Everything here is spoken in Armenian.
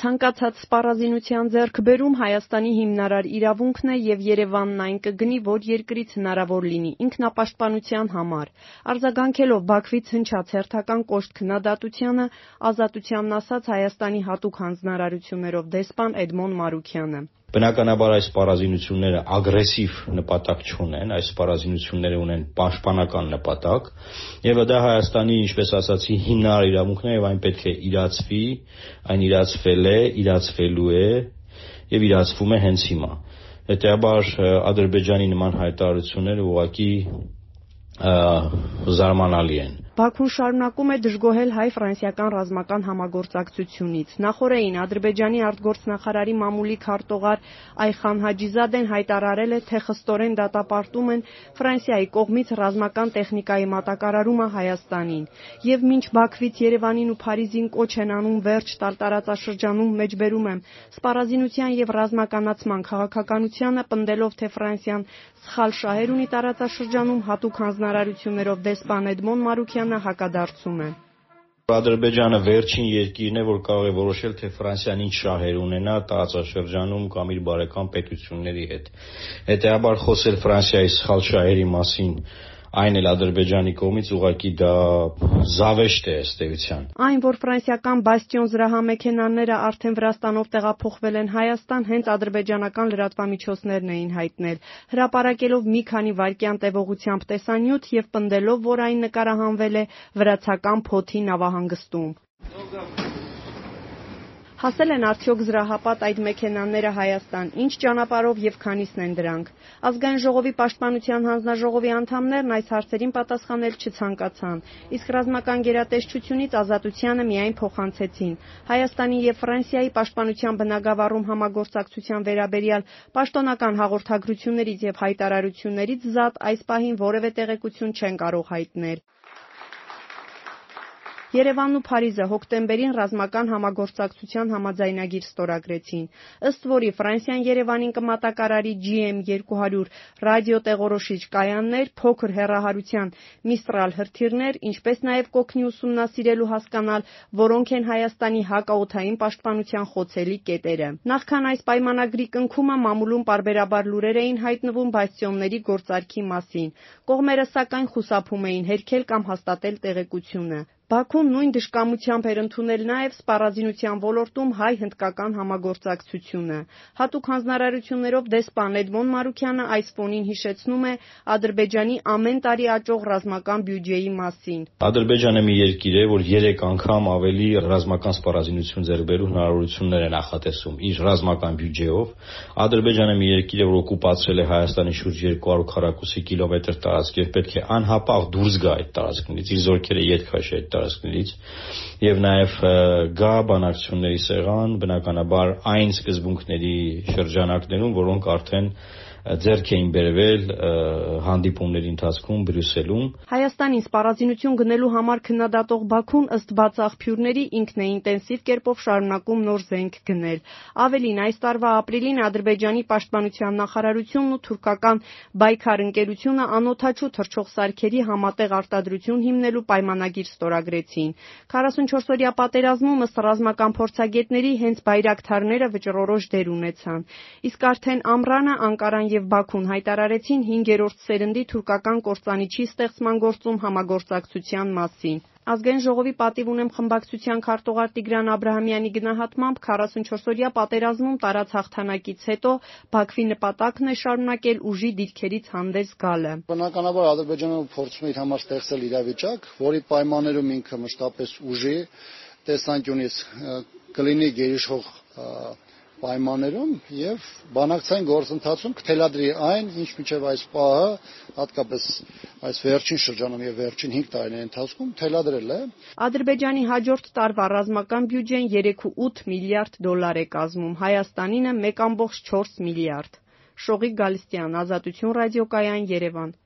Ցանկացած սպառազինության ձեռքբերում Հայաստանի հիմնարար իրավունքն է և Երևանն այն կգնի, որ երկրից հնարավոր լինի ինքնապաշտպանության համար։ Արձագանքելով Բաքվից հնչած հերթական կոշտ քննադատությանը, Ազատությանն ասաց Հայաստանի հատուկ հանձնարարություններով դեսպան Էդմոն Մարուքյանը։ Բնականաբար այս սպառազինությունները ագրեսիվ նպատակ չունեն, այս սպառազինությունները ունեն պաշտպանական նպատակ, եւ դա Հայաստանի, ինչպես ասացի, հիմնարար իրավունքն է եւ այն պետք է իրացվի, այն իրացվել է, իրացվելու է եւ իրացվում է հենց հիմա։ Հետեւաբար Ադրբեջանի նման հայտարարությունները ուղղակի զարմանալի են։ Բաքուն շարունակում է դժգոհել հայ-ֆրանսիական ռազմական համագործակցությունից։ Նախորդին Ադրբեջանի արտգործնախարարի մամուլի քարտուղար Այխան Հաջիզադեն հայտարարել է, թե խստորեն դատապարտում են Ֆրանսիայի կողմից ռազմական տեխնիկայի մատակարարումը Հայաստանին։ Եվ մինչ Բաքվից Երևանին ու Փարիզին կոչ են անում վերջ տալ տարածաշրջանում, մեջբերում եմ, սպառազինության եւ ռազմականացման քաղաքականությանը, պնդելով, թե Ֆրանսիան սխալ շահեր ունի տարածաշրջանում, հատուկ հանձնարարություններով դեսպան Էդմոն Մարուքյանը հակադարձում է։ Ադրբեջանը վերջին երկիրն է, որ կարող է որոշել, թե Ֆրանսիան ինչ շահեր ունենա տարածաշրջանում կամ իր բարեկամ պետությունների հետ։ Հետեւաբար խոսել Ֆրանսիայի սխալ շահերի մասին, այն էլ Ադրբեջանի կողմից ուղղակի դա զավեշտ է ըստ էության։ Այն, որ ֆրանսիական Բաստիոն զրահամեքենաները արդեն Վրաստանով տեղափոխվել են Հայաստան, հենց ադրբեջանական լրատվամիջոցներն էին հայտնել, հրապարակելով մի քանի վայրկյան տևողությամբ տեսանյութ եւ պնդելով, որ այն նկարահանվել է վրացական Փոթի նավահանգստում։ Հասել են արդյոք զրահապատ այդ մեքենաները Հայաստան, ինչ ճանապարհով եւ քանիսն են դրանք։ Ազգային ժողովի պաշտպանության հանձնաժողովի անդամներն այս հարցերին պատասխանել չցանկացան, իսկ ռազմական գերատեսչությունից Ազատությանը միայն փոխանցեցին Հայաստանի եւ Ֆրանսիայի պաշտպանության բնագավառում համագործակցության վերաբերյալ պաշտոնական հաղորդագրություններից եւ հայտարարություններից զատ այս պահին որևէ տեղեկություն չեն կարող հայտնել։ Երևանն ու Փարիզը հոկտեմբերին ռազմական համագործակցության համաձայնագիր ստորագրեցին, ըստ որի Ֆրանսիան Երևանին կմատակարարի GM200 ռադիոտեղորոշիչ կայաններ, փոքր հեռահարության Միստրալ հրթիռներ, ինչպես նաև կօգնի ուսումնասիրել ու հասկանալ, որոնք են Հայաստանի հակաօդային պաշտպանության խոցելի կետերը։ Նախքան այս պայմանագրի կնքումը մամուլում պարբերաբար լուրեր էին հայտնվում բաստիոնների գործարքի մասին։ Կողմերը սակայն խուսափում էին հերքել կամ հաստատել տեղեկությունը։ Բաքուն նույն դժկամությամբ էր ընդունել նաև սպառազինության ոլորտում հայ-հնդկական համագործակցությունը։ Հատուկ հանձնարարություններով դեսպան Էդմոն Մարուքյանը այս ֆոնին հիշեցնում է Ադրբեջանի ամեն տարի աճող ռազմական բյուջեի մասին։ Ադրբեջանը մի երկիր է, որ 3 անգամ ավելի ռազմական սպառազինություն ձեռք բերելու հնարավորություններ է նախատեսում իր ռազմական բյուջեով։ Ադրբեջանը մի երկիր է, որ օկուպացրել է Հայաստանի շուրջ 200 քառակուսի կիլոմետր տարածք եւ պետք է անհապաղ դուրս գա այդ տարածքներից, իր զորքերը ետ քաշի այդ տարածքներից եւ նաեւ գա բանակցությունների սեղան, բնականաբար այն սկզբունքների շրջանակներում, որոնք արդեն ձեռք էին բերվել հանդիպումների ընթացքում Բրյուսելում։ Հայաստանին սպառազինություն գնելու համար քննադատող Բաքուն ըստ բաց աղբյուրների ինքն է ինտենսիվ կերպով շարունակում նոր զենք գնել։ Ավելին, այս տարվա ապրիլին Ադրբեջանի պաշտպանության նախարարությունն ու թուրքական Բայքար ընկերությունը անօդաչու թռչող սարքերի համատեղ արտադրություն հիմնելու պայմանագիր ստորագրեցին։ 44-օրյա պատերազմում ըստ ռազմական փորձագետների հենց բայրակթարները վճռորոշ դեր ունեցան։ Իսկ արդեն ամռանը Անկարան եւ Բաքուն հայտարարեցին 5-րդ սերնդի թուրքական կործանիչի ստեղծման գործում համագործակցության մասին։ Ազգային ժողովի պատիվ ունեմ խմբակցության քարտուղար Տիգրան Աբրահամյանի գնահատմամբ 44-օրյա պատերազմում տարած հաղթանակից հետո Բաքվի նպատակն է շարունակել ուժի դիրքերից հանդես գալը։ Բնականաբար Ադրբեջանը փորձում է իր համար ստեղծել իրավիճակ, որի պայմաններում ինքը մշտապես ուժի տեսանկյունից կլինի գերիշխող պայմաններում եւ բանակցային գործընթացում կթելադրի այն, ինչ մինչեւ այս պահը, հատկապես այս վերջին շրջանում եւ վերջին 5 տարիների ընթացքում թելադրել է։ Ադրբեջանի հաջորդ տարվա ռազմական բյուջեն 3.8 միլիարդ դոլար է կազմում, Հայաստանինը 1.4 միլիարդ։ Շողիկ Գալստյան, Ազատություն ռադիոկայան, Երևան։